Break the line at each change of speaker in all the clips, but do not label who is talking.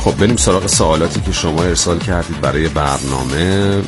خب بریم سراغ سوالاتی که شما ارسال کردید برای برنامه.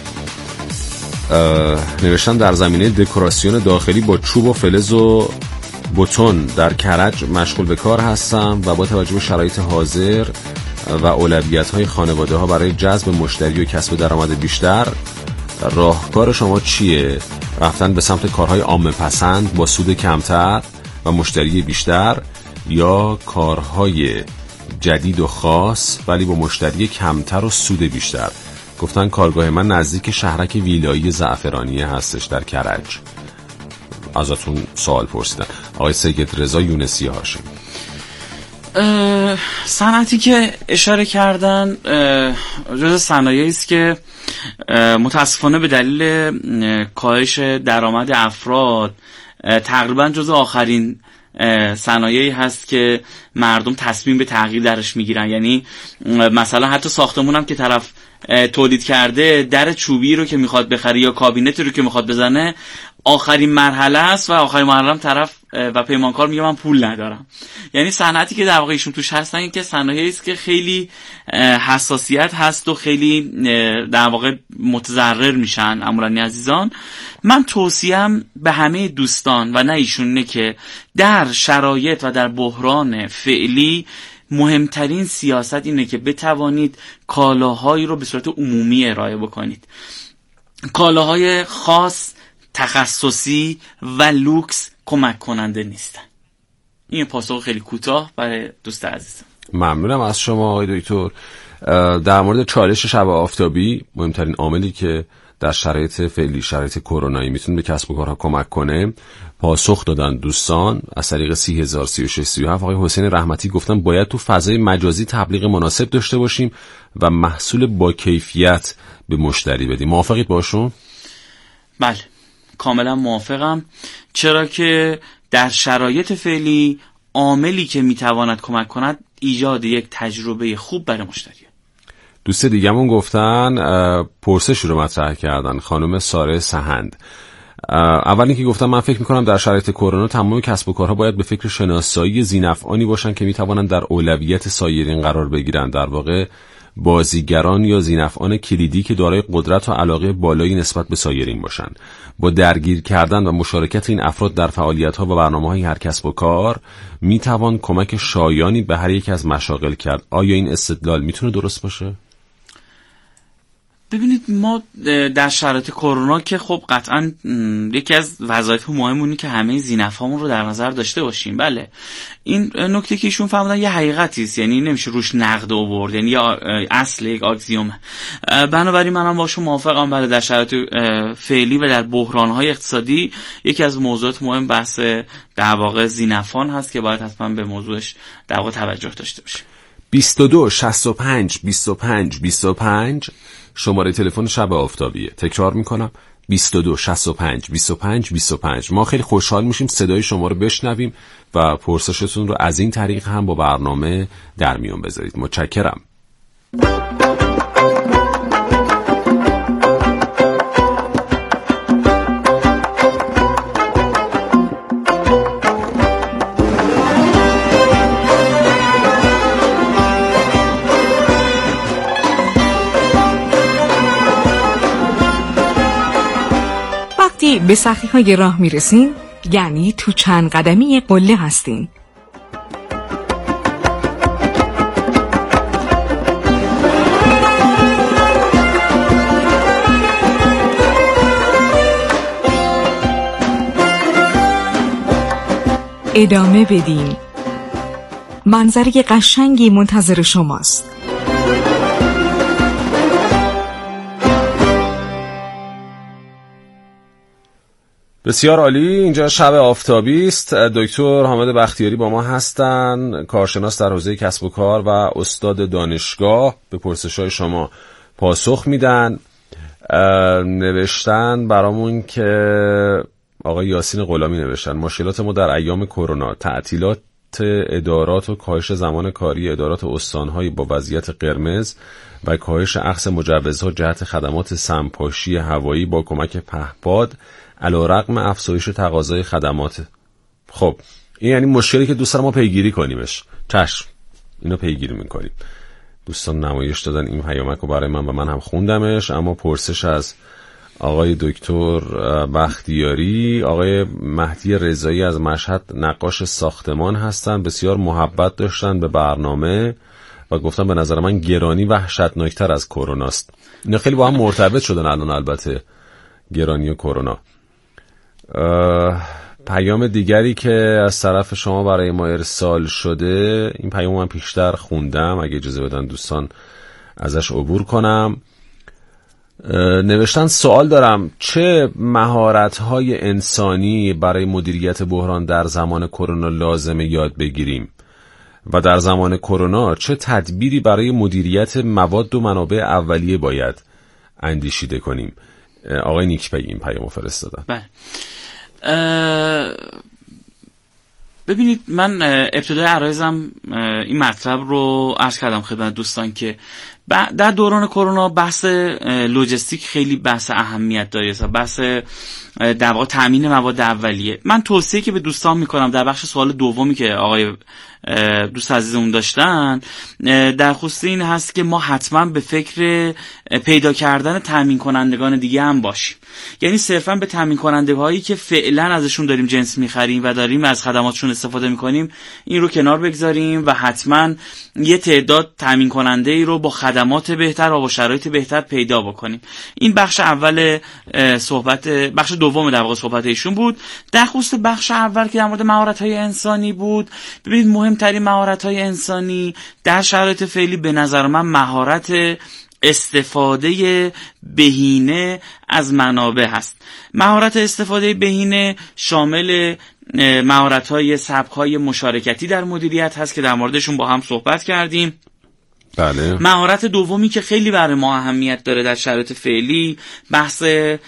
نوشتن در زمینه دکوراسیون داخلی با چوب و فلز و بتون در کرج مشغول به کار هستم و با توجه به شرایط حاضر و اولویت‌های خانواده‌ها برای جذب مشتری و کسب درآمد بیشتر، راهکار شما چیه؟ رفتن به سمت کارهای عامه پسند با سود کمتر و مشتری بیشتر، یا کارهای جدید و خاص ولی با مشتری کمتر و سود بیشتر؟ گفتن کارگاه من نزدیک شهرک ویلایی زعفرانیه هستش در کرج. ازتون سوال پرسیدن. آقای سید رضا یونسی هاشمی.
صنعتی که اشاره کردن جز صنایعی است که متاسفانه به دلیل کاهش درآمد افراد تقریبا جز آخرین صنایعی هست که مردم تصمیم به تغییر درش میگیرن. یعنی مثلا حتی ساختمون هم که طرف تولید کرده، در چوبی رو که میخواد بخره یا کابینتی رو که میخواد بزنه آخرین مرحله است و آخرین مرحله هم طرف و پیمانکار میگه من پول ندارم. یعنی صنعتی که در واقع ایشون توش هستن این که صنایعی است که خیلی حساسیت هست و خیلی در واقع متضرر میشن. امورانی عزیزان، من توصیهم به همه دوستان و نه ایشونه که در شرایط و در بحران فعلی مهمترین سیاست اینه که بتوانید کالاهایی رو به صورت عمومی ارائه بکنید. کالاهای خاص، تخصصی و لوکس کمک کننده نیستن. این پاسخ خیلی کوتاه برای دوست عزیزم.
ممنونم از شما آقای دکتر. در مورد چالش شب آفتابی، مهمترین عاملی که در شرایط فعلی، شرایط کرونایی میتونه به کسب و کارها کمک کنه، پاسخ دادن دوستان از طریق 303637. آقای حسین رحمتی گفتن باید تو فضای مجازی تبلیغ مناسب داشته باشیم و محصول با کیفیت به مشتری بدیم. موافقید باشون؟
بله، کاملا موافقم. چرا که در شرایط فعلی عاملی که میتواند کمک کند ایجاد یک تجربه خوب برای مشتری.
دوست دیگه‌مون گفتن پرسش رو مطرح کردن، خانم ساره سهند. اول اینکه گفتم من فکر میکنم در شرایط کرونا تمام کسب و کارها باید به فکر شناسایی ذی‌نفعانی باشن که میتوانند در اولویت سایرین قرار بگیرن، در واقع بازیگران یا ذی‌نفعان کلیدی که دارای قدرت و علاقه بالایی نسبت به سایرین باشن. با درگیر کردن و مشارکت این افراد در فعالیت‌ها و برنامه‌های هر کسب و کار میتوان کمک شایانی به هر یک از مشاغل کرد. آیا این استدلال میتونه درست باشه؟
ببینید، ما در شرایط کرونا که خب قطعا یکی از وظایف مهمونه که همه ذی‌نفعامون رو در نظر داشته باشیم. بله، این نکته که ایشون فرمودن یه حقیقتی است، یعنی نمیشه روش نقد آورد، یعنی اصل یک اکسیومه. بنابراین منم باشون موافقم. بله، در شرایط فعلی و در بحران‌های اقتصادی یکی از موضوعات مهم بحث در واقع ذی‌نفعان هست که باید حتما به موضوعش در واقع توجه داشته باشیم.
22 65 25 25 شماره تلفن شب آفتابیه. تکرار میکنم 22 65 25 25. ما خیلی خوشحال میشیم صدای شما رو بشنویم و پرسشتون رو از این طریق هم با برنامه در میون بذارید. متشکرم.
به سخی‌های راه میرسین یعنی تو چند قدمی قله هستین. ادامه بدین. منظره قشنگی منتظر شماست.
بسیار عالی. اینجا شب آفتابی است. دکتر حامد بختیاری با ما هستن، کارشناس در حوزه کسب و کار و استاد دانشگاه. به پرسش‌های شما پاسخ میدن. نوشتن برامون که آقای یاسین غلامی نوشتن مشکلات ما در ایام کرونا، تعطیلات ادارات و کاهش زمان کاری ادارات استان‌های با وضعیت قرمز و کاهش اخذ مجوزها جهت خدمات سمپاشی هوایی با کمک پهپاد علیرغم افزایش تقاضای خدمات. خب این یعنی مشکلی که دوست دارم ما پیگیری کنیمش. چشم، اینو پیگیری میکنیم. دوستان نمایش دادن این پیامک رو برای من و من هم خوندمش. اما پرسش از آقای دکتر بختیاری: آقای مهدی رضایی از مشهد نقاش ساختمان هستن، بسیار محبت داشتن به برنامه و گفتن به نظر من گرانی وحشتناکتر از کروناست. اینا خیلی با هم مرتبط شدن الان، البته گرانی و کرونا. پیام دیگری که از طرف شما برای ما ارسال شده، این پیام من پیشتر خوندم، اگه اجازه بدن دوستان ازش عبور کنم. نوشتن سوال دارم، چه مهارت‌های انسانی برای مدیریت بحران در زمان کرونا لازمه یاد بگیریم و در زمان کرونا چه تدبیری برای مدیریت مواد و منابع اولیه باید اندیشیده کنیم؟ آقای نیکپی این پیامو فرستادن.
بله. ببینید، من ابتدای عرایزم این مطلب رو عرض کردم خدمت دوستان که در دوران کرونا بحث لوجستیک خیلی بحث اهمیت داره، بحث در واقع تامین مواد اولیه. من توصیه که به دوستان میکنم در بخش سوال دومی که آقای دوست عزیزمون داشتن، در خصوص این هست که ما حتما به فکر پیدا کردن تامین کنندگان دیگه هم باشیم. یعنی صرفا به تامین کننده هایی که فعلا ازشون داریم جنس میخریم و داریم از خدماتشون استفاده میکنیم این رو کنار بگذاریم و حتما یه تعداد تامین کننده ای رو با خدمات بهتر و با شرایط بهتر پیدا بکنیم. این بخش اول صحبت، بخش دوم در واقع صحبت ایشون بود. در خصوص بخش اول که در مورد مهارت‌های انسانی بود، ببینید مهمترین مهارت‌های انسانی در شرایط فعلی به نظر من مهارت استفاده بهینه از منابع هست. مهارت استفاده بهینه شامل مهارت‌های سبک‌های مشارکتی در مدیریت هست که در موردشون با هم صحبت کردیم.
بله.
مهارت دومی که خیلی برای ما اهمیت داره در شرایط فعلی بحث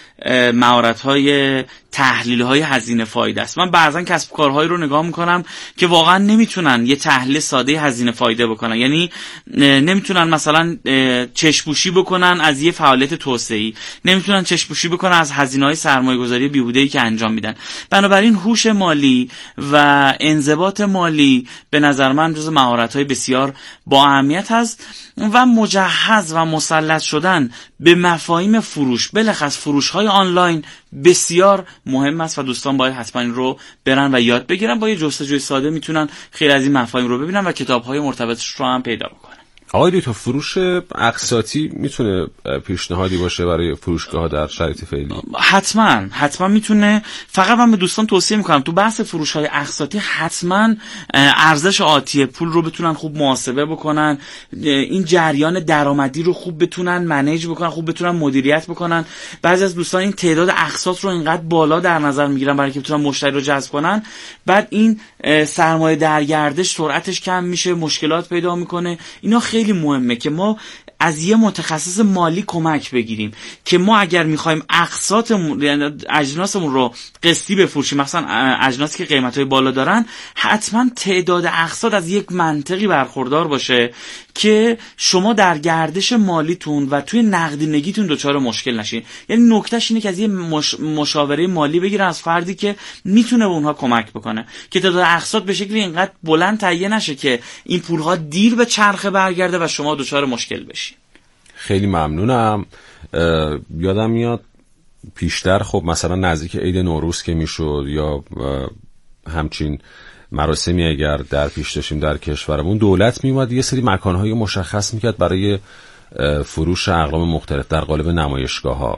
مهارت‌های تحلیل‌های هزینه فایده است. من بعضن کسب و کارهایی رو نگاه میکنم که واقعا نمیتونن یه تحلیل ساده هزینه فایده بکنن، یعنی نمیتونن مثلا چشم‌پوشی بکنن از یه فعالیت توسعه‌ای، نمیتونن چشم‌پوشی بکنن از هزینه‌های سرمایه‌گذاری بیهوده‌ای که انجام میدن. بنابراین هوش مالی و انضباط مالی به نظر من جزو مهارت‌های بسیار با اهمیت هست و مجهز و مسلط شدن به مفاهیم فروش، بلخص فروش‌های آنلاین بسیار مهم است و دوستان باید حتما این رو برن و یاد بگیرن. با یه جستجوی ساده میتونن خیلی از این مفاهیم رو ببینن و کتاب‌های مرتبطش رو هم پیدا بکنن.
آقای دکتر، فروش اقساطی میتونه پیشنهادی باشه برای فروشگاه‌ها در شرایط فعلی؟
حتما میتونه. فقط من به دوستان توصیه میکنم تو بحث فروش‌های اقساطی حتما ارزش آتی پول رو بتونن خوب محاسبه بکنن، این جریان درآمدی رو خوب بتونن منیج بکنن، خوب بتونن مدیریت بکنن. بعضی از دوستان این تعداد اقساط رو اینقدر بالا در نظر میگیرن برای اینکه بتونن مشتری رو جذب کنن، بعد این سرمایه در گردش سرعتش کم میشه، مشکلات پیدا میکنه. اینا خیلی مهمه که ما از یه متخصص مالی کمک بگیریم که ما اگر میخوایم اقساطمون یعنی اجناسمون رو قسطی بفروشیم، مثلا اجناسی که قیمتای بالا دارن، حتما تعداد اقساط از یک منطقی برخوردار باشه که شما در گردش مالیتون و توی نقدینگیتون دچار مشکل نشین. یعنی نکتهش اینه که از یه مشاوره مالی بگیرن از فردی که میتونه به اونها کمک بکنه که تعداد اقساط به شکلی اینقدر بلند تهیه نشه که این پولها دیر به چرخه برگرده و شما دچار مشکل بشین.
خیلی ممنونم. یادم میاد پیشتر خب مثلا نزدیک عید نوروز که میشد یا همچین مراسمی اگر در پیش داشتیم در کشورمون، دولت میومد یه سری مکانهای مشخص میکرد برای فروش اقلام مختلف در قالب نمایشگاه‌ها.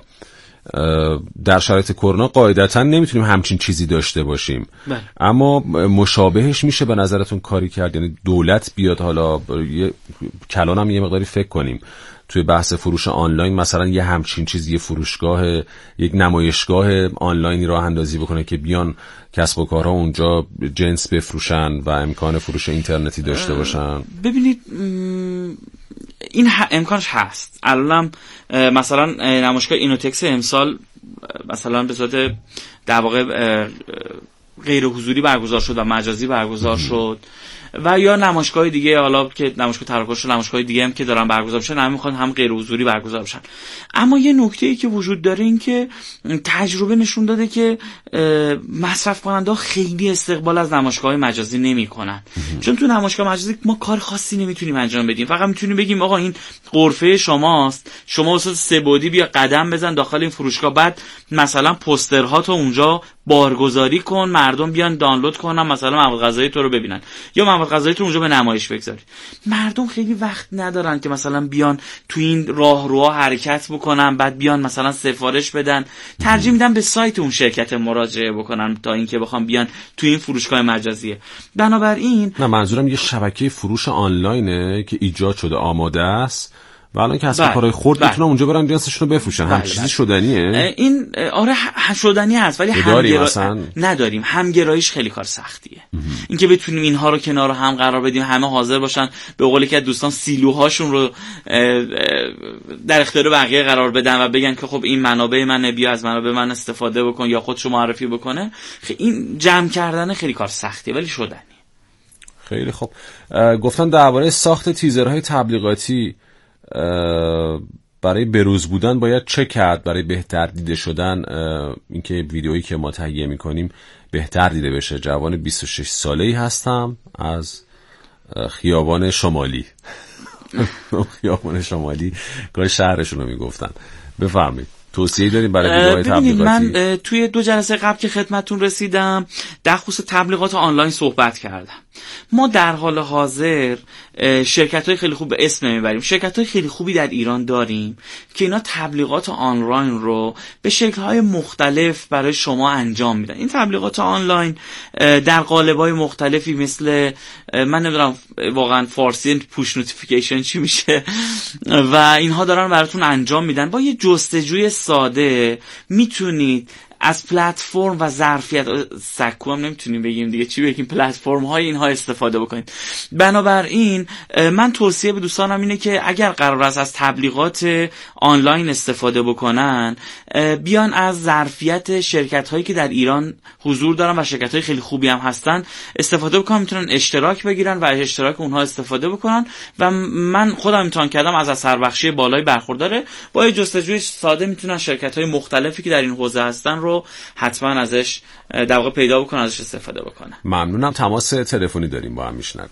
در شرایط کرونا قاعدتاً نمیتونیم همچین چیزی داشته باشیم.
بله.
اما مشابهش میشه به نظرتون کاری کرد؟ یعنی دولت بیاد حالا کلانم یه مقداری فکر کنیم توی بحث فروش آنلاین مثلا یه همچین چیزی، یه فروشگاه، یک نمایشگاه آنلاینی راه اندازی بکنه که بیان کسب و کارها اونجا جنس بفروشن و امکان فروش اینترنتی داشته باشن.
ببینید این امکانش هست. الانم مثلا نمایشگاه اینوتکس امسال مثلا به صورت در واقع غیر حضوری برگزار شد و مجازی برگزار شد. و یا نمایشگاه دیگه، حالا که نمایشگاه تراکش و نمایشگاه دیگه هم که دارن برگزار میشن، همه میخوان هم غیر حضوری برگزار بشن. اما یه نکته‌ای که وجود داره این که تجربه نشون داده که مصرف کننده خیلی استقبال از نمایشگاه مجازی نمیکنن، چون تو نمایشگاه مجازی ما کار خاصی نمیتونیم انجام بدیم، فقط میتونیم بگیم آقا این غرفه شماست، شما واسه سه بعدی بیا قدم بزن داخل این فروشگاه، بعد مثلا پوسترها تو اونجا بارگذاری کن، مردم بیان دانلود کنن، مثلا مواد غذایی تو رو ببینن یا مواد غذایی تو اونجا به نمایش بگذاری. مردم خیلی وقت ندارن که مثلا بیان تو این راهروها حرکت بکنن، بعد بیان مثلا سفارش بدن، ترجیح میدن به سایت اون شرکت مراجعه بکنن تا اینکه بخوام بیان تو این فروشگاه مجازیه. بنابراین
نه، منظورم یه شبکه فروش آنلاینه که ایجاد شده، آماده است و الان کسب و کارهای خرد میتونن اونجا برن جنسشون رو بفروشن. هم چیزی شدنیه
این؟ آره شدنی هست، ولی نداریم. همگراییش خیلی کار سختیه. اینکه بتونیم اینها رو کنار هم قرار بدیم، همه حاضر باشن به قولی که دوستان سیلوهاشون رو در اختیار بقیه قرار بدن و بگن که خب این منابع منه، بیا از منابع من استفاده بکن یا خودشو معرفی بکنه. این جمع کردن خیلی کار سختیه ولی شدنی.
خیلی خب. گفتن درباره ساخت تیزرهای تبلیغاتی برای بروز بودن باید چه کرد برای بهتر دیده شدن، اینکه ویدئویی که ما تهیه میکنیم بهتر دیده بشه؟ جوان 26 ساله‌ای هستم از خیابان شمالی. خیابان شمالی کار شهرشون رو میگفتن. بفرمایید، توصیه داریم برای ویدئوهای تبلیغاتی؟
من توی 2 جلسه قبل که خدمتتون رسیدم در خصوص تبلیغات آنلاین صحبت کردم. ما در حال حاضر شرکت‌های خیلی خوب به اسم نمیبریم، شرکت‌های خیلی خوبی در ایران داریم که اینا تبلیغات آنلاین رو به شکل‌های مختلف برای شما انجام میدن. این تبلیغات آنلاین در قالب‌های مختلفی مثل من نمیدونم واقعا فارسی پوش نوتیفیکیشن چی میشه و اینها دارن براتون انجام میدن. با یه جستجوی ساده میتونید از پلتفرم و ظرفیت سکو هم نمیتونیم بگیم دیگه، چی بگیم، پلتفرم های اینها استفاده بکنید. بنابراین من توصیه به دوستانم اینه که اگر قرار است از تبلیغات آنلاین استفاده بکنن، بیان از ظرفیت شرکت هایی که در ایران حضور دارن و شرکت های خیلی خوبی هم هستن استفاده بکنن، میتونن اشتراک بگیرن و از اشتراک اونها استفاده بکنن و من خودم امتحان کردم از اثر بخشی بالای برخورداره. با جستجوی ساده میتونن شرکت های مختلفی که در این حوزه هستن رو حتما ازش در واقع پیدا بکنن، ازش استفاده بکنن.
ممنونم. تماس تلفنی داریم با هم میشنویم.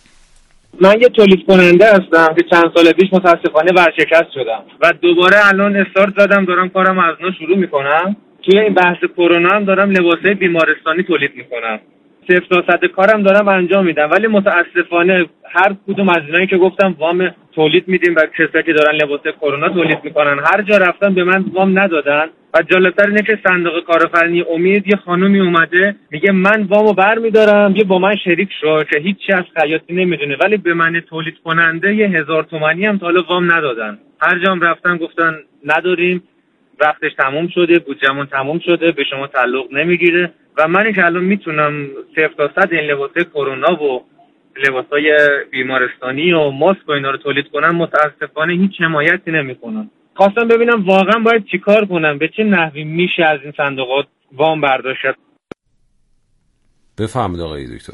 من یه تولید کننده هستم که چند سال پیش متاسفانه ورشکست شدم و دوباره الان استارت زدم، دارم کارم از نو شروع میکنم. توی این بحث کرونا هم دارم لباسای بیمارستانی تولید میکنم، 0 تا 100 کارم دارم انجام میدم، ولی متاسفانه هر کدوم از اینایی که گفتم وام تولید میدیم و کسایی که دارن لباسای کرونا تولید میکنن هر جا رفتن به من وام ندادن. و جالبتر اینه که صندوق کارآفرینی امید یه خانومی اومده میگه من وامو برمیدارم، یه با من شریک شو که هیچی از خیاطی نمیدونه، ولی به من تولید کننده 1000 تومانی هم تا حالا وام ندادن. هر جام رفتن گفتن نداریم، وقتش تموم شده، بودجمون تموم شده، به شما تعلق نمیگیره. و من که الان میتونم 0 تا 100 این لباسای کرونا و لباسای بیمارستانی و ماسک و اینا رو تولید کنم، متاسفانه هیچ حمایتی نمیکنن. خواستم ببینم واقعا باید چیکار کنم، به چه نحوی میشه از این صندوقات وام برداشت.
بفهمید آقای دکتر.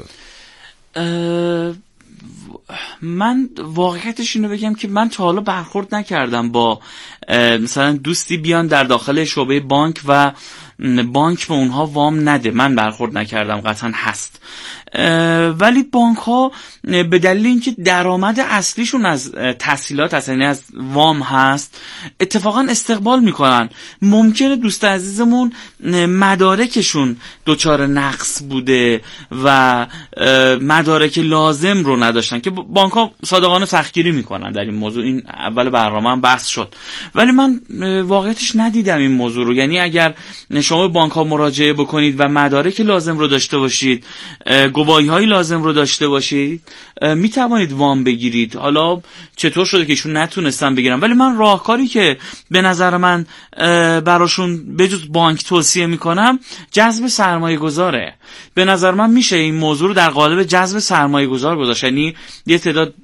من واقعیتش اینو بگم که من تا حالا برخورد نکردم با مثلا دوستی بیان در داخل شعبه بانک و بانک به اونها وام نده. من برخورد نکردم، قطعا هست، ولی بانک ها به دلیل اینکه درآمد اصلیشون از تسهیلات هست، یعنی از وام هست، اتفاقا استقبال میکنن. ممکنه دوست عزیزمون مدارکشون دچار نقص بوده و مدارک لازم رو نداشتن که بانک ها صادقانه سختگیری میکنن در این موضوع. این اول برنامه هم بحث شد، ولی من واقعیتش ندیدم این موضوع رو. یعنی اگر شما به بانک ها مراجعه بکنید و مدارک لازم رو داشته باشید، گواهی های لازم رو داشته باشید، می توانید وام بگیرید. حالا چطور شده که ایشون نتونستن بگیرن، ولی من راهکاری که به نظر من براشون بجز بانک توصیه میکنم جذب سرمایه گذاره. به نظر من میشه این موضوع رو در قالب جذب سرمایه گذار گذاشت، یعنی یه تعداد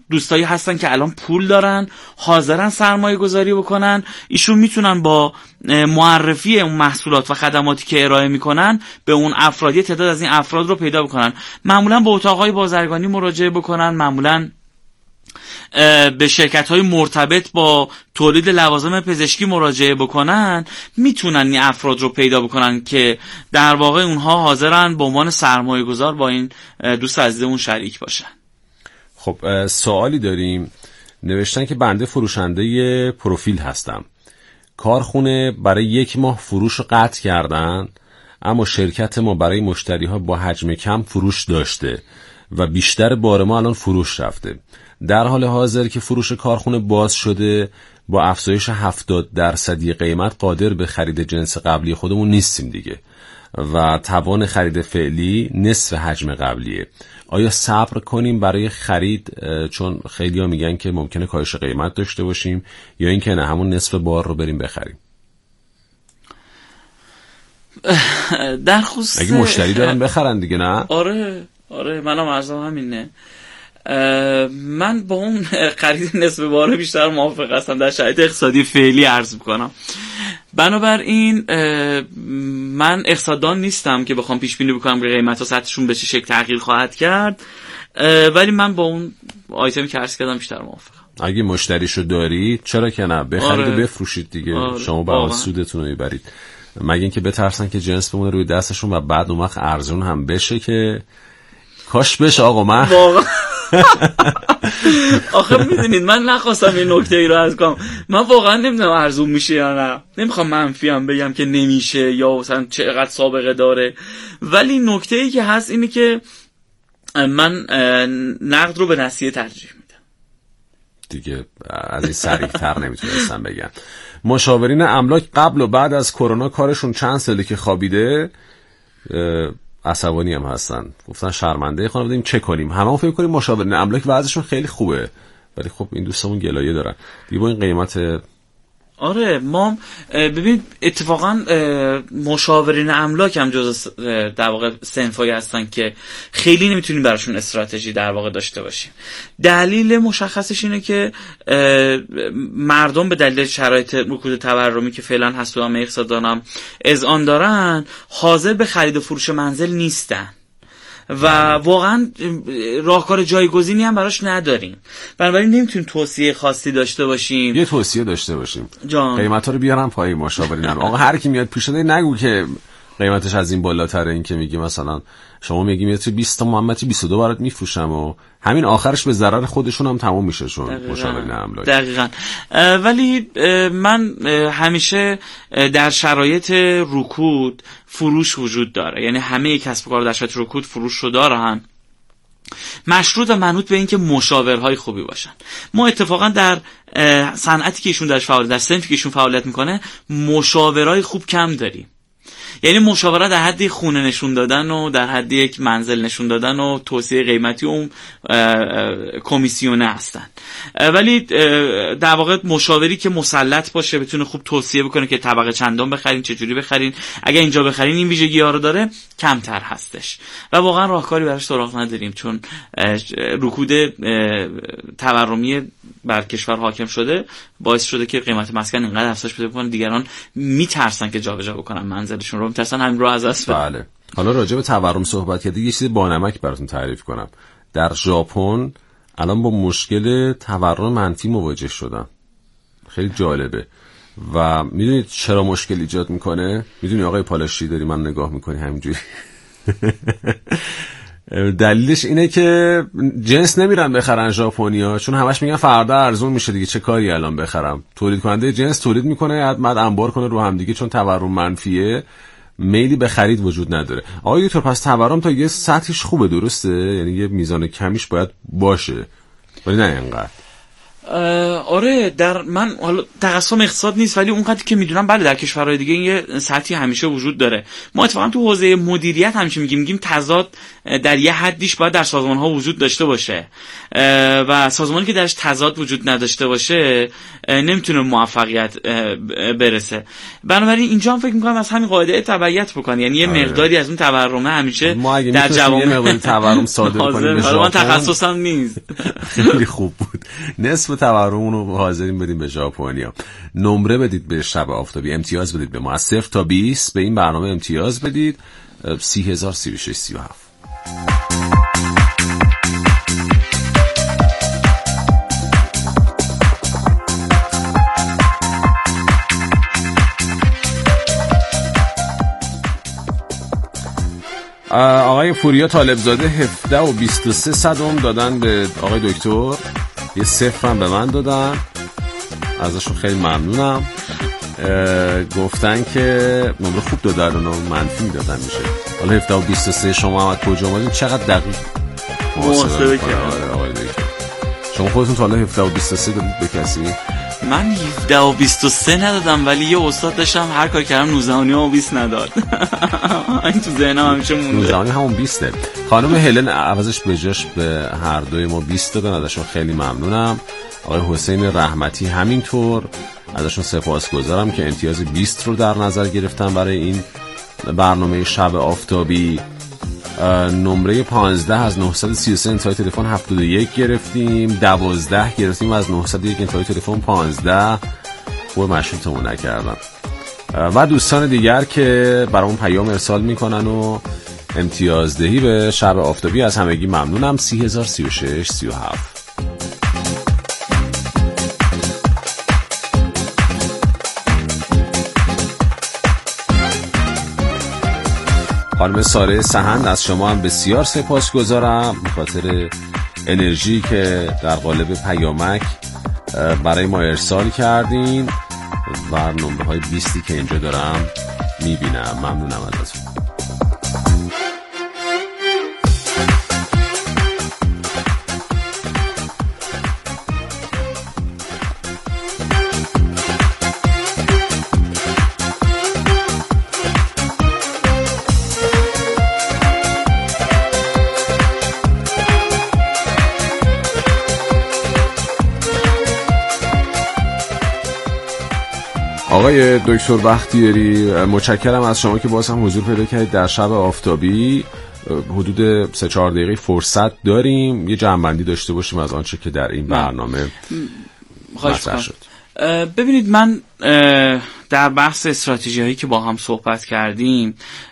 دوستایی هستن که الان پول دارن، حاضرن سرمایه گذاری بکنن، ایشون میتونن با معرفی اون محصولات و خدماتی که ارائه میکنن به اون افراد، یه تعداد از این افراد رو پیدا بکنن، معمولا به اتاقهای بازرگانی مراجعه بکنن، معمولا به شرکت‌های مرتبط با تولید لوازم پزشکی مراجعه بکنن، میتونن این افراد رو پیدا بکنن که در واقع اونها حاضرن به عنوان سرمایه گذار با این دوست عزیزمون شریک باشن.
خب سوالی داریم، نوشتن که بنده فروشنده پروفیل هستم، کارخونه برای 1 ماه فروش رو قطع کردن، اما شرکت ما برای مشتری‌ها با حجم کم فروش داشته و بیشتر بار ما الان فروش رفته. در حال حاضر که فروش کارخونه باز شده، با افزایش 70% قیمت قادر به خرید جنس قبلی خودمون نیستیم دیگه و توان خرید فعلی نصف حجم قبلیه. آیا صبر کنیم برای خرید، چون خیلی ها میگن که ممکنه کاهش قیمت داشته باشیم، یا اینکه نه همون نصف بار رو بریم بخریم؟
در خصوص
اگه مشتری دارن بخرن دیگه، نه؟
آره منم عرضم همینه. من با اون خرید نصف باره بیشتر موافق هستم در شرایط اقتصادی فعلی عرض میکنم. بنابراین من اقتصاددان نیستم که بخوام پیش بینی بکنم که قیمت ها سطحشون به چه شکل تغییر خواهد کرد، ولی من با اون آیتمی که عرض کردم بیشتر موافقم.
اگه مشتریشو داری چرا که نه، بخرید و بفروشید دیگه. شما با سودتون رو میبرید، مگه اینکه بترسن که جنس بمونه روی دستشون و بعد اون وقت ارزون هم بشه، که کاش بشه آقا. من واقعا
آخه میدونید من نخواستم این نکته ای رو عرض کنم، من واقعا نمیدونم ارزون میشه یا نه، نمیخوام منفی هم بگم که نمیشه یا مثلا چقدر سابقه داره، ولی نکته ای که هست اینه که من نقد رو به نسیه ترجیح میدم
دیگه. از این سریع‌تر نمیتونستم بگم. مشاورین املاک قبل و بعد از کرونا کارشون چند ساله که خوابیده، عصبانی هم هستن، گفتن شرمنده خانم بدیم چه کنیم. همه فکر کنیم مشاورین املاک وضعشون خیلی خوبه، ولی خب این دوستامون گلایه دارن دیگه با این قیمت.
آره ما ببین اتفاقا مشاورین املاک هم جز در واقع صنفایی هستن که خیلی نمیتونیم براشون استراتژی در واقع داشته باشیم. دلیل مشخصش اینه که مردم به دلیل شرایط رکود تورمی که فعلا هست و همه اقتصاددانم اذعان دارن، حاضر به خرید و فروش منزل نیستن و واقعا راهکار جایگزینی هم براش نداریم. بنابراین نمیتونیم توصیه خاصی داشته باشیم.
یه توصیه داشته باشیم قیمتا رو بیارن پای مشاورینم. آقا هر کی میاد پیش نگو که قیمتش از این بالاتره، این که میگی مثلا شما میگی متر 20 تا محمدی 22 برات میفروشم و همین آخرش به ضرر خودشون هم تموم میشه چون مشاورین املاک.
دقیقاً. ولی من همیشه در شرایط رکود فروش وجود داره، یعنی همه کسب و کار در شرایط رکود فروش رو دارن، مشروط و منوط به این که مشاورهای خوبی باشن. ما اتفاقا در صنعتی که ایشون درش فعالیت، در صنفی که ایشون فعالیت میکنه، مشاورهای خوب کم داریم. یعنی مشاوره در حد خونه نشون دادن و در حد یک منزل نشون دادن و توصیه قیمتی اون کمیسیونه هستن، ولی در واقع مشاوری که مسلط باشه بتونه خوب توصیه بکنه که طبقه چندان بخرین، چجوری بخرین، اگه اینجا بخرین این ویژگی‌ها رو داره، کمتر هستش و واقعا راهکاری براش سراغ نداریم، چون رکود تورمی بر کشور حاکم شده باعث شده که قیمت مسکن اینقدر افزایش پیدا کنه، دیگران میترسن که جابجا بکنن منزلشون رو، میترسن همین رو از دست بدن.
بله. حالا راجع به تورم صحبت کردید، یه چیز بانمک براتون تعریف کنم. در ژاپن الان با مشکل تورم منفی مواجه شدن. خیلی جالبه. و میدونید چرا مشکل ایجاد میکنه؟ میدونی آقای پالاشی داری من نگاه میکنی همینجوری. دلیلش اینه که جنس نمیرن بخرن ژاپنیا، چون همش میگن فردا ارزون میشه دیگه، چه کاری الان بخرم. تولید کننده جنس تولید میکنه بعد انبار کنه رو هم دیگه، چون تورم منفیه میلی به خرید وجود نداره. آقا دکتر پس تورم تا یه سطحش خوبه، درسته؟ یعنی یه میزان کمیش باید باشه ولی نه اینقدر.
آره، در من حالا تخصصم اقتصاد نیست، ولی اونقدر که میدونم بله در کشورهای دیگه یه سطحی همیشه وجود داره. ما اتفاقا تو حوزه مدیریت همیشه میگیم تضاد در یه حدیش باید در سازمان ها وجود داشته باشه و سازمانی که درش تضاد وجود نداشته باشه نمیتونه موفقیت برسه. بنابراین اینجا هم فکر میکنم از همین قاعده تبعیت بکنی، یعنی یه مقداری از اون تورمه همیشه در جوامع
تورم صادر کنیم.
من تخصصم نیست.
خیلی خوب بود. نصف تورم رو حاضرین بدیم به ژاپنیا. نمره بدید به شب آفتابی، امتیاز بدید به ما از 0 تا 20 به این برنامه امتیاز بدید. 30,000 36 37. آقای پوریا طالبزاده 17 و 23 صدم دادن به آقای دکتر، یه 0 هم به من دادن، ازشون خیلی ممنونم. گفتن که نمره خوب دادن و منفی میدادن میشه. حالا 17 و 23 شما هم کجا اومدین؟ چقدر دقیق
محاسبه کردن
آقای دکتر؟ شما خودتون تا حالا 17 و 23 دادید به کسی؟
من 17 و 23 ندادم، ولی یه استاد داشتم هر کار کردم 19 و 20 نداد. این تو ذهنم همیشه مونده.
19 همون 20. خانم هلن عوضش به جاش به هر دوی ما 20 دادن، ازشون خیلی ممنونم. آقای حسین رحمتی همینطور، ازشون سپاسگزارم که امتیاز 20 رو در نظر گرفتن برای این برنامه شب آفتابی. نمره 15 از 933 انتهای تلفن 71 گرفتیم، 12 گرفتیم از 901 انتهای تلفن 15. خوب مشروطمون نکردم. و دوستان دیگر که برامون پیام ارسال میکنن و امتیازدهی به شب آفتابی، از همگی ممنونم. 30,000 36 37. خانم ساره سهند از شما هم بسیار سپاسگزارم به خاطر انرژی که در قالب پیامک برای ما ارسال کردین و نمره های 20 که اینجا دارم میبینم. ممنونم ازتون. آقای دکتر بختیاری متشکرم از شما که باز هم حضور پیدا کردید در شب آفتابی. حدود 3-4 دقیقه فرصت داریم یه جمع‌بندی داشته باشیم از آنچه که در این برنامه مطرح شد.
ببینید، من در بحث استراتژی هایی که با هم صحبت کردیم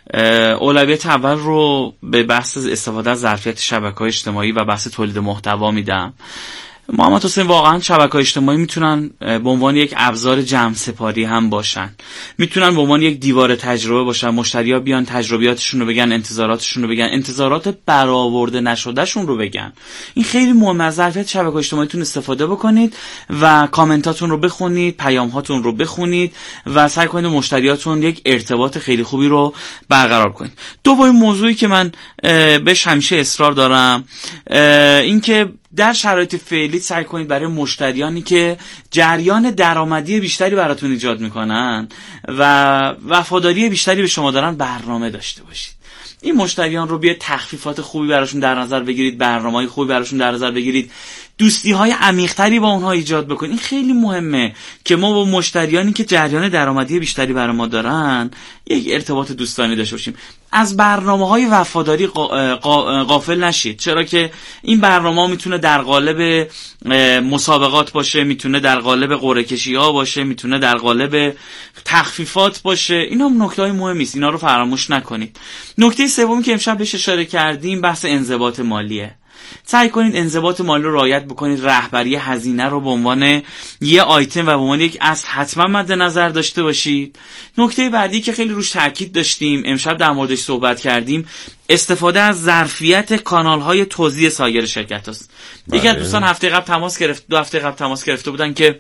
اولویت اول رو به بحث استفاده از ظرفیت شبکه‌های اجتماعی و بحث تولید محتوا میدم. محمد حسین، واقعا شبکه‌های اجتماعی میتونن به عنوان یک ابزار جمع سپاری هم باشن، میتونن به عنوان یک دیوار تجربه باشن. مشتری‌ها بیان تجربیاتشون رو بگن، انتظاراتشون رو بگن، انتظارات برآورده نشدهشون رو بگن. این خیلی مهمه. از ظرفیت شبکه‌های اجتماعیتون استفاده بکنید و کامنتاتون رو بخونید، پیام‌هاتون رو بخونید و سعی کنید مشتریاتون یک ارتباط خیلی خوبی رو برقرار کنید. دومین موضوعی که من بهش همیشه اصرار دارم این که در شرایط فعلی سعی کنید برای مشتریانی که جریان درآمدی بیشتری براتون ایجاد میکنن و وفاداری بیشتری به شما دارن برنامه داشته باشید. این مشتریان رو بیاید تخفیفات خوبی براشون در نظر بگیرید، برنامه‌های خوبی براشون در نظر بگیرید، دوستی‌های عمیق‌تری با اونها ایجاد بکنید. این خیلی مهمه که ما با مشتریانی که جریان درآمدی بیشتری برای ما دارن یک ارتباط دوستانه داشته باشیم. از برنامه‌های وفاداری غافل نشید، چرا که این برنامه‌ها میتونه در قالب مسابقات باشه، میتونه در قالب قرعه کشی‌ها باشه، میتونه در قالب تخفیفات باشه. اینا هم نکته‌های مهمی است، اینا رو فراموش نکنید. نکته سومی که امشب بهش اشاره کردیم بحث انضباط مالیه. سعی کنید انضباط مالی رو رعایت بکنید، رهبری هزینه رو به عنوان یه آیتم و به عنوان یک اصل حتما مد نظر داشته باشید. نکته بعدی که خیلی روش تاکید داشتیم امشب در موردش صحبت کردیم، استفاده از ظرفیت کانال‌های توزیع سایر شرکت هست. یکی از دوستان 2 هفته قبل تماس گرفته بودن که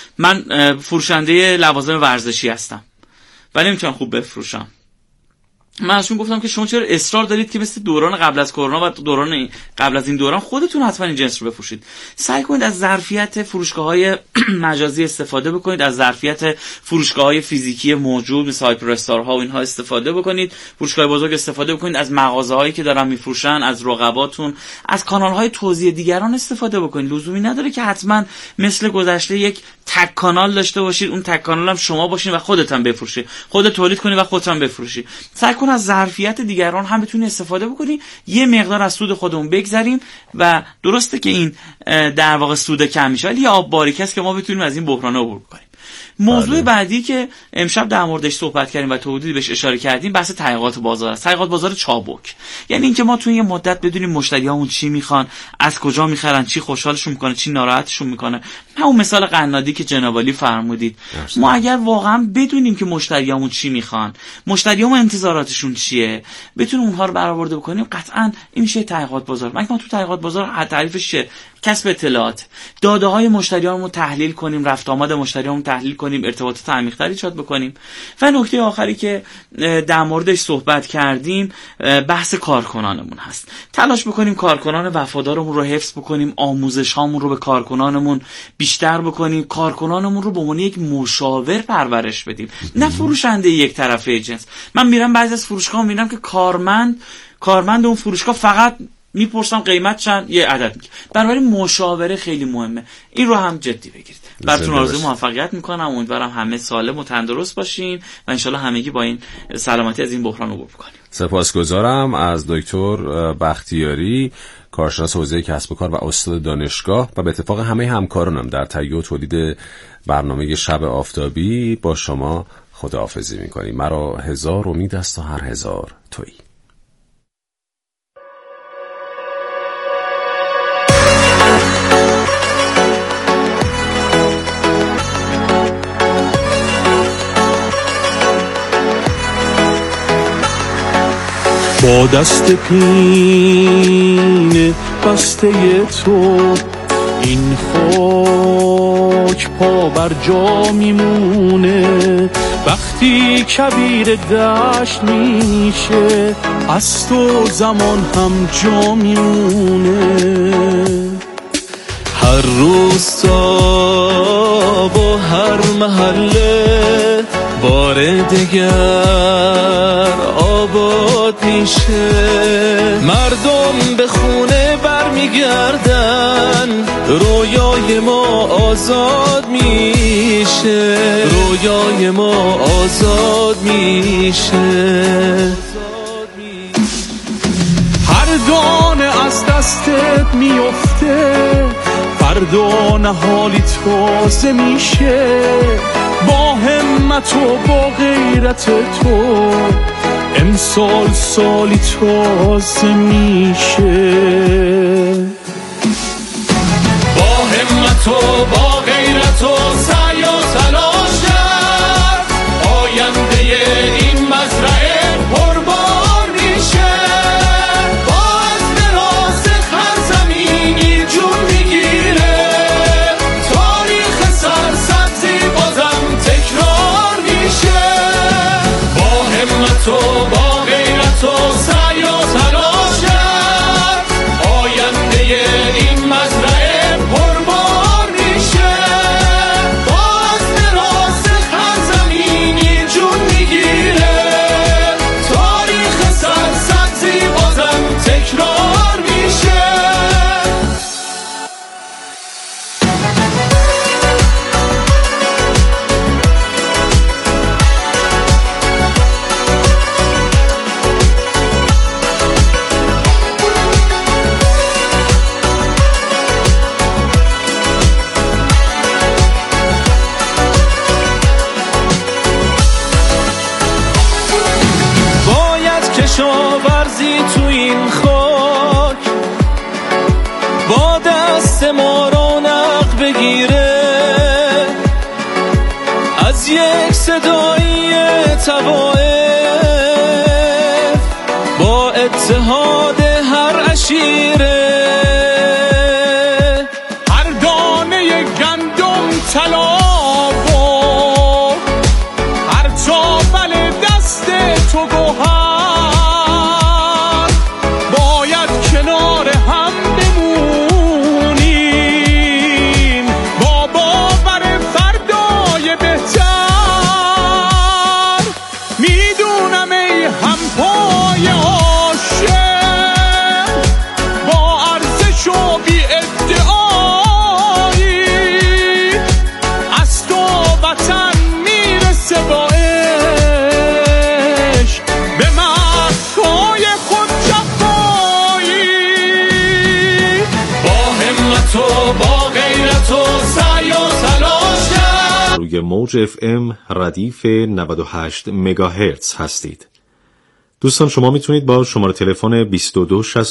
من فروشنده لوازم ورزشی هستم ولی نمیتونم خوب بفروشم. من ازشون گفتم که شما چرا اصرار دارید که مثل دوران قبل از کرونا و دوران قبل از این دوران خودتون حتما این جنس رو بفروشید؟ سعی کنید از ظرفیت فروشگاه‌های مجازی استفاده بکنید، از ظرفیت فروشگاه‌های فیزیکی موجود مثل هایپر استارها و اینها استفاده بکنید، فروشگاه بزرگ استفاده بکنید، از مغازه‌هایی که دارن میفروشن، از رقباتون، از کانال‌های توزیع دیگران استفاده بکنید. لزومی نداره که حتما مثل گذشته یک تک کانال داشته باشید، اون تک کانال هم شما باشین و خودت هم بفروشی، خودت تولید کنی و خودت هم بفروشی. سعی کن از ظرفیت دیگران هم بتونی استفاده بکنی، یه مقدار از سود خودمون بگذریم. و درسته که این در واقع سود کم میشه، ولی آب باریکه است که ما بتونیم از این بحران عبور کنیم. موضوع بعدی که امشب در موردش صحبت کردیم و توضیحی بهش اشاره کردیم بحث تحقیقات بازار است. تحقیقات بازار چابک، یعنی اینکه ما توی یه مدت بدونیم مشتریامون چی میخوان، از کجا میخرن، چی خوشحالشون میکنه، چی ناراحتشون میکنه. همون مثال قنادی که جناب عالی فرمودید، ما اگر واقعا بدونیم که مشتریامون چی میخوان، مشتریامون انتظاراتشون چیه، بتونیم اونها رو برآورده بکنیم، قطعا این میشه تحقیقات بازار. ما تو تحقیقات بازار تعریفش چیه؟ کسب اطلاعات، داده های مشتریامون رو تحلیل کنیم، رفت آمد مشتریامون تحلیل کنیم، ارتباطات عمیق‌تری ایجاد بکنیم. و نکته آخری که در موردش صحبت کردیم بحث کارکنانمون هست. تلاش بکنیم کارکنان وفادارمون رو حفظ بکنیم، آموزش هامون رو به کارکنانمون بیشتر بکنیم، کارکنانمون رو به عنوان یک مشاور پرورش بدیم، نه فروشنده یک طرفه جنس. من میرم بعضی از فروشگاه‌ها میبینم که کارمند اون فروشگاه فقط میپرسم قیمت چند، یه عدد میگه. بنابراین مشاوره خیلی مهمه، این رو هم جدی بگیرید. براتون آرزوی موفقیت میکنم، امیدوارم همه سالم و تندرست باشین و انشالله همگی با این سلامتی از این بحران عبور کنیم.
سپاسگزارم از دکتر بختیاری، کارشناس حوزه کسب و کار و استاد دانشگاه، و به اتفاق همه همکارانم در تهیه و تولید برنامه شب آفتابی با شما خداحافظی میکنیم. مرا هزار امید است تا هر هزار تویی.
با دست پین بسته تو این خاک پا بر جا میمونه، وقتی کبیر دشت میشه از تو زمان هم جا میمونه. هر روستا با هر محله بار دیگر آباد میشه، مردم به خونه برمیگردن، رویای ما آزاد میشه، رویای ما آزاد میشه. هر دانه از دستت میفته فردا نهالی تازه میشه، با همت و با غیرت تو امسال سالی تازه میشه. با همت و با غیرت و سعی و تلاش کرد، آینده این مزرعه پربار میشه. با عزم راسخ هر زمینی جون میگیره، تاریخ سرسبزی بازم تکرار میشه. با همت و با غیرت و سعی و تلاش کرد، آینده این مزرعه پربار میشه. با عزم راسخ هر زمینی جون میگیره، تاریخ سرسبزی بازم تکرار میشه. باید کشاورزی تو این خاک با دست ما رونق بگیره، از یک صدایی طوایف با اتحاد هر عشیره. هر دانه گندم طلا و هر چاول دست تو گوهر،
روی موج FM ردیف 98 مگاهرتز هستید. دوستان شما میتونید با شماره تلفن 22